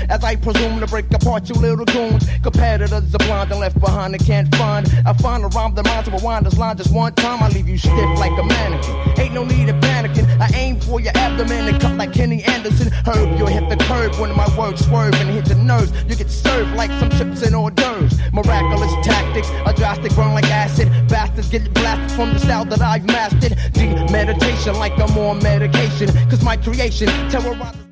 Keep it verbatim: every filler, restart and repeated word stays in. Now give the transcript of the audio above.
as I presume to break apart you little goons. Competitors are blind and left behind and can't find. I find a rhyme that minds to rewind this line just one time. I leave you stiff like a mannequin. Ain't no need of panicking. I aim for your abdomen and cut like Kenny Anderson. Herb, you'll hit the curb when my words swerve and hit your nerves. You get served like some chips and hors d'oeuvres. Miraculous tactics, a drastic burn like acid. Bastards get blasted from the style that I've mastered. Deep meditation like I'm on medication. Cause my creation terrorizes.